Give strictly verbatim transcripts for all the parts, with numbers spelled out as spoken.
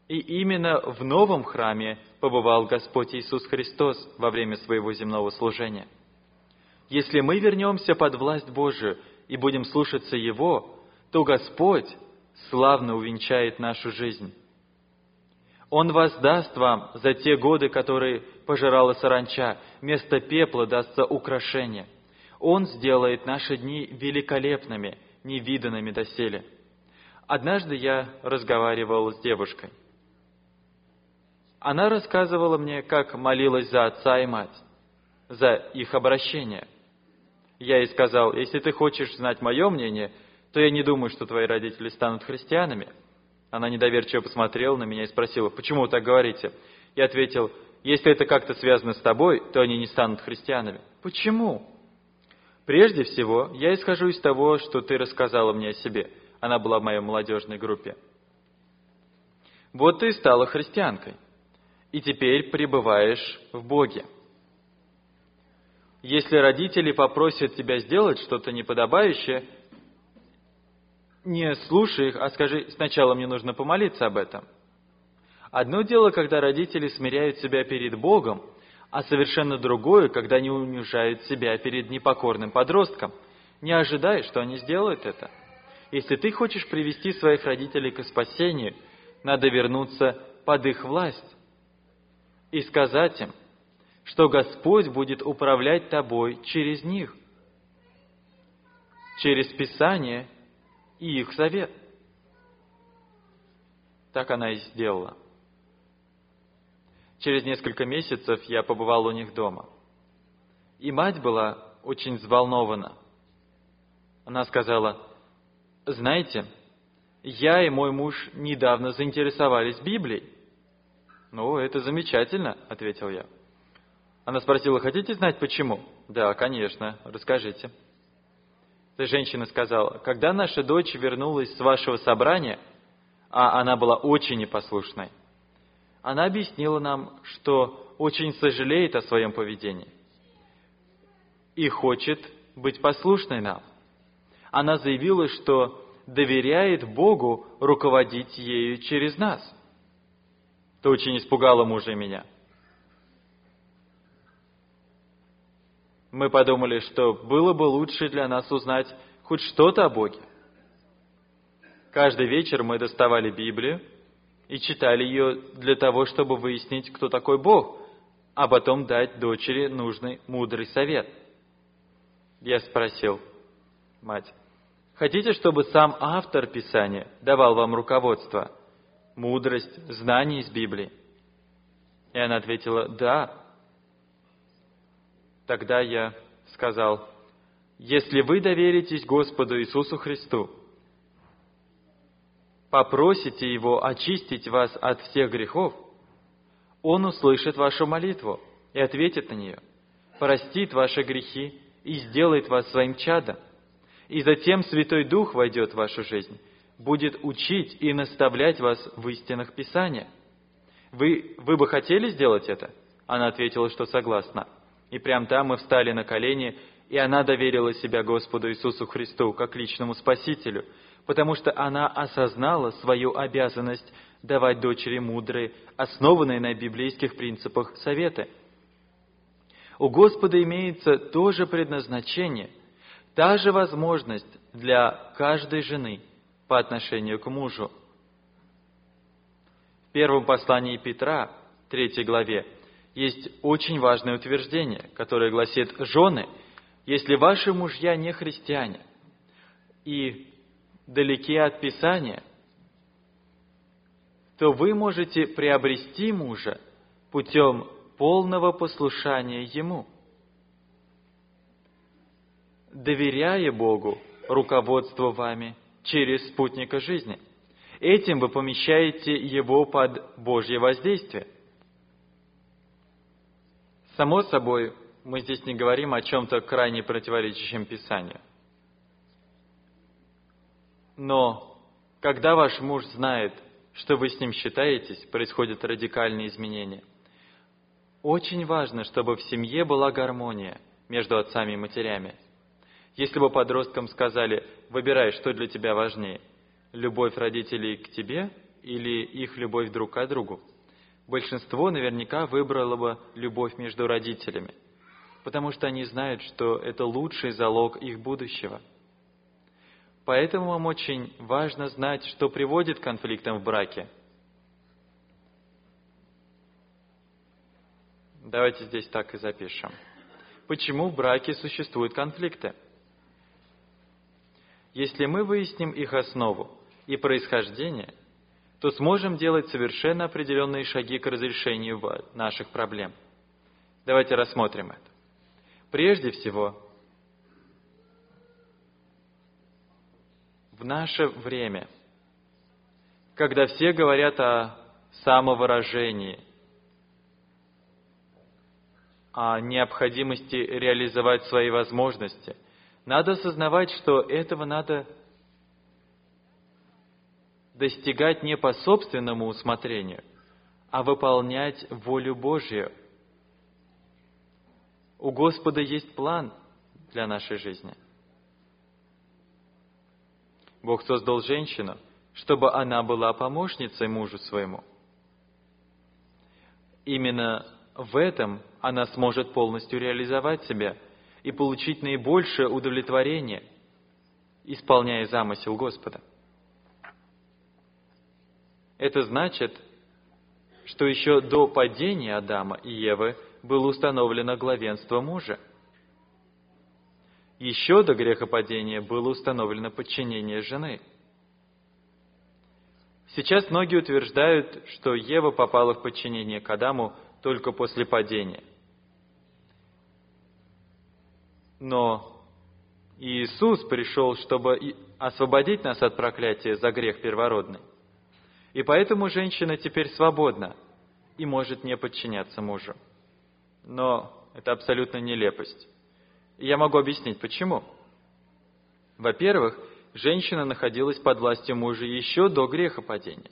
И именно в новом храме побывал Господь Иисус Христос во время своего земного служения. Если мы вернемся под власть Божию и будем слушаться Его, то Господь славно увенчает нашу жизнь. Он воздаст вам за те годы, которые пожирала саранча, вместо пепла дастся украшение. Он сделает наши дни великолепными, невиданными доселе. Однажды я разговаривал с девушкой. Она рассказывала мне, как молилась за отца и мать, за их обращение. Я ей сказал: если ты хочешь знать мое мнение, то я не думаю, что твои родители станут христианами. Она недоверчиво посмотрела на меня и спросила: почему вы так говорите? Я ответил: если это как-то связано с тобой, то они не станут христианами. Почему? Прежде всего, я исхожу из того, что ты рассказала мне о себе. Она была в моей молодежной группе. Вот ты стала христианкой, и теперь пребываешь в Боге. Если родители попросят тебя сделать что-то неподобающее, не слушай их, а скажи: сначала мне нужно помолиться об этом. Одно дело, когда родители смиряют себя перед Богом, а совершенно другое, когда они унижают себя перед непокорным подростком. Не ожидай, что они сделают это. Если ты хочешь привести своих родителей к спасению, надо вернуться под их власть и сказать им, что Господь будет управлять тобой через них, через Писание и их совет. Так она и сделала. Через несколько месяцев я побывал у них дома. И мать была очень взволнована. Она сказала: знаете, я и мой муж недавно заинтересовались Библией. Ну, это замечательно, ответил я. Она спросила: хотите знать почему? Да, конечно, расскажите. Эта женщина сказала: когда наша дочь вернулась с вашего собрания, а она была очень непослушной, она объяснила нам, что очень сожалеет о своем поведении и хочет быть послушной нам. Она заявила, что доверяет Богу руководить ею через нас. Это очень испугало мужа и меня. Мы подумали, что было бы лучше для нас узнать хоть что-то о Боге. Каждый вечер мы доставали Библию и читали ее для того, чтобы выяснить, кто такой Бог, а потом дать дочери нужный мудрый совет. Я спросил: мать, хотите, чтобы сам автор Писания давал вам руководство, мудрость, знания из Библии? И она ответила: да. Тогда я сказал: если вы доверитесь Господу Иисусу Христу, попросите Его очистить вас от всех грехов, Он услышит вашу молитву и ответит на нее, простит ваши грехи и сделает вас своим чадом. И затем Святой Дух войдет в вашу жизнь, будет учить и наставлять вас в истинах Писания. Вы, вы бы хотели сделать это? Она ответила, что согласна. И прямо там мы встали на колени, и она доверила себя Господу Иисусу Христу как личному Спасителю, потому что она осознала свою обязанность давать дочери мудрые, основанные на библейских принципах советы. У Господа имеется то же предназначение, та же возможность для каждой жены по отношению к мужу. В первом послании Петра, третьей главе, есть очень важное утверждение, которое гласит: «Жены, если ваши мужья не христиане и далеки от Писания, то вы можете приобрести мужа путем полного послушания ему, доверяя Богу руководству вами через спутника жизни. Этим вы помещаете его под Божье воздействие». Само собой, мы здесь не говорим о чем-то крайне противоречащем Писанию. Но когда ваш муж знает, что вы с ним считаетесь, происходят радикальные изменения. Очень важно, чтобы в семье была гармония между отцами и матерями. Если бы подросткам сказали: выбирай, что для тебя важнее, любовь родителей к тебе или их любовь друг к другу. Большинство наверняка выбрало бы любовь между родителями, потому что они знают, что это лучший залог их будущего. Поэтому вам очень важно знать, что приводит к конфликтам в браке. Давайте здесь так и запишем. Почему в браке существуют конфликты? Если мы выясним их основу и происхождение, то сможем делать совершенно определенные шаги к разрешению наших проблем. Давайте рассмотрим это. Прежде всего, в наше время, когда все говорят о самовыражении, о необходимости реализовать свои возможности, надо осознавать, что этого надо достигать не по собственному усмотрению, а выполнять волю Божью. У Господа есть план для нашей жизни. Бог создал женщину, чтобы она была помощницей мужу своему. Именно в этом она сможет полностью реализовать себя и получить наибольшее удовлетворение, исполняя замысел Господа. Это значит, что еще до падения Адама и Евы было установлено главенство мужа. Еще до грехопадения было установлено подчинение жены. Сейчас многие утверждают, что Ева попала в подчинение к Адаму только после падения. Но Иисус пришел, чтобы освободить нас от проклятия за грех первородный. И поэтому женщина теперь свободна и может не подчиняться мужу. Но это абсолютно нелепость. И я могу объяснить, почему. Во-первых, женщина находилась под властью мужа еще до грехопадения.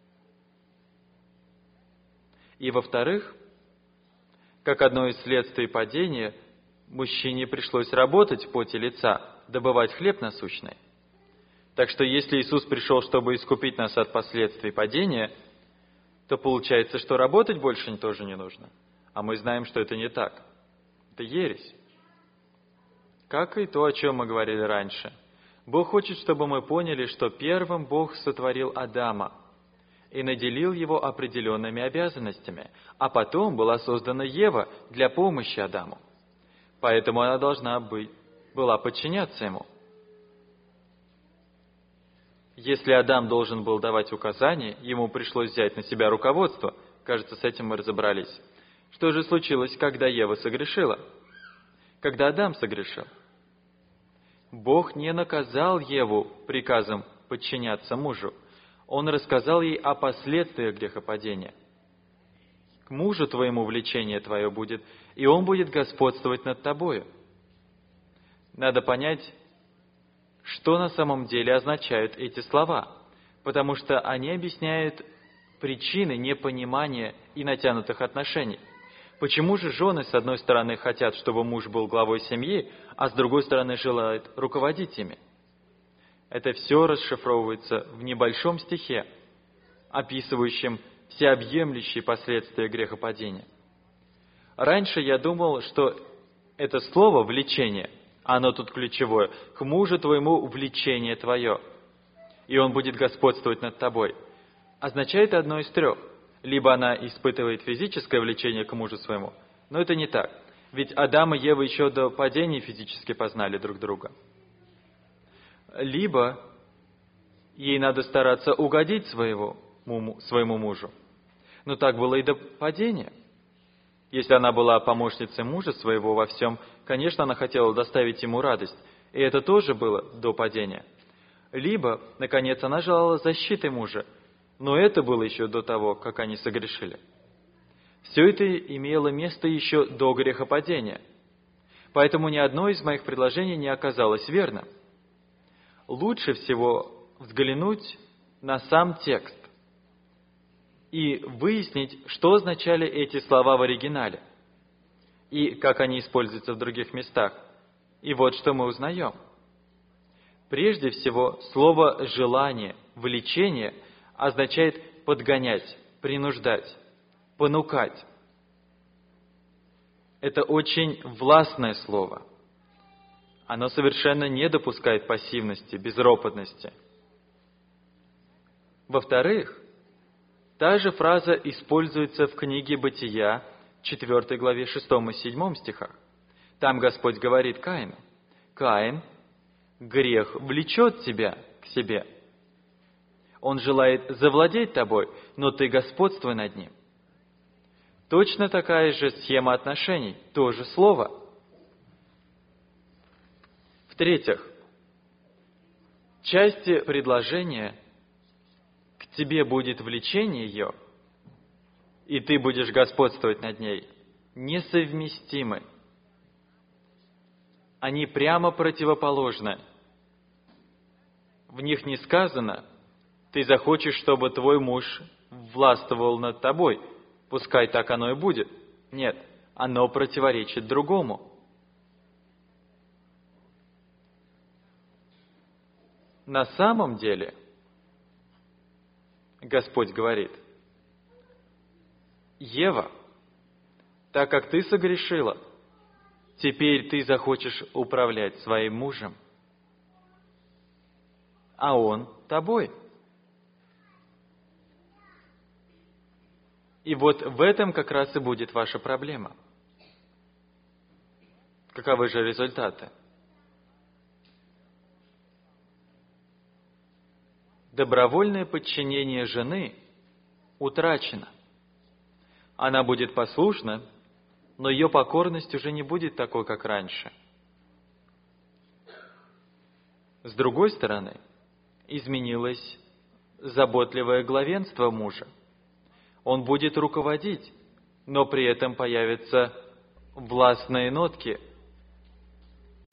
И во-вторых, как одно из следствий падения, мужчине пришлось работать в поте лица, добывать хлеб насущный. Так что если Иисус пришел, чтобы искупить нас от последствий падения, то получается, что работать больше тоже не нужно. А мы знаем, что это не так. Это ересь. Как и то, о чем мы говорили раньше. Бог хочет, чтобы мы поняли, что первым Бог сотворил Адама и наделил его определенными обязанностями, а потом была создана Ева для помощи Адаму. Поэтому она должна быть, была подчиняться ему. Если Адам должен был давать указания, ему пришлось взять на себя руководство. Кажется, с этим мы разобрались. Что же случилось, когда Ева согрешила? Когда Адам согрешил? Бог не наказал Еву приказом подчиняться мужу. Он рассказал ей о последствиях грехопадения. К мужу твоему влечение твое будет, и он будет господствовать над тобою. Надо понять, что на самом деле означают эти слова, потому что они объясняют причины непонимания и натянутых отношений. Почему же жены, с одной стороны, хотят, чтобы муж был главой семьи, а с другой стороны, желают руководить ими? Это все расшифровывается в небольшом стихе, описывающем всеобъемлющие последствия грехопадения. Раньше я думал, что это слово «влечение», оно тут ключевое, «к мужу твоему влечение твое, и он будет господствовать над тобой», означает одно из трех. Либо она испытывает физическое влечение к мужу своему, но это не так, ведь Адам и Ева еще до падения физически познали друг друга. Либо ей надо стараться угодить своего, своему мужу, но так было и до падения. Если она была помощницей мужа своего во всем, конечно, она хотела доставить ему радость, и это тоже было до падения. Либо, наконец, она желала защиты мужа, но это было еще до того, как они согрешили. Все это имело место еще до грехопадения, поэтому ни одно из моих предложений не оказалось верным. Лучше всего взглянуть на сам текст и выяснить, что означали эти слова в оригинале, и как они используются в других местах. И вот что мы узнаем. Прежде всего, слово «желание», «влечение» означает подгонять, принуждать, понукать. Это очень властное слово. Оно совершенно не допускает пассивности, безропотности. Во-вторых, та же фраза используется в книге Бытия, четвёртой главе, шестом и седьмом стихах. Там Господь говорит Каину: «Каин, грех влечет тебя к себе. Он желает завладеть тобой, но ты господствуй над ним». Точно такая же схема отношений, то же слово. В-третьих, части предложения «к тебе будет влечение ее», и ты будешь господствовать над ней, несовместимы. Они прямо противоположны. В них не сказано: ты захочешь, чтобы твой муж властвовал над тобой, пускай так оно и будет. Нет, оно противоречит другому. На самом деле, Господь говорит: Ева, так как ты согрешила, теперь ты захочешь управлять своим мужем, а он тобой. И вот в этом как раз и будет ваша проблема. Каковы же результаты? Добровольное подчинение жены утрачено. Она будет послушна, но ее покорность уже не будет такой, как раньше. С другой стороны, изменилось заботливое главенство мужа. Он будет руководить, но при этом появятся властные нотки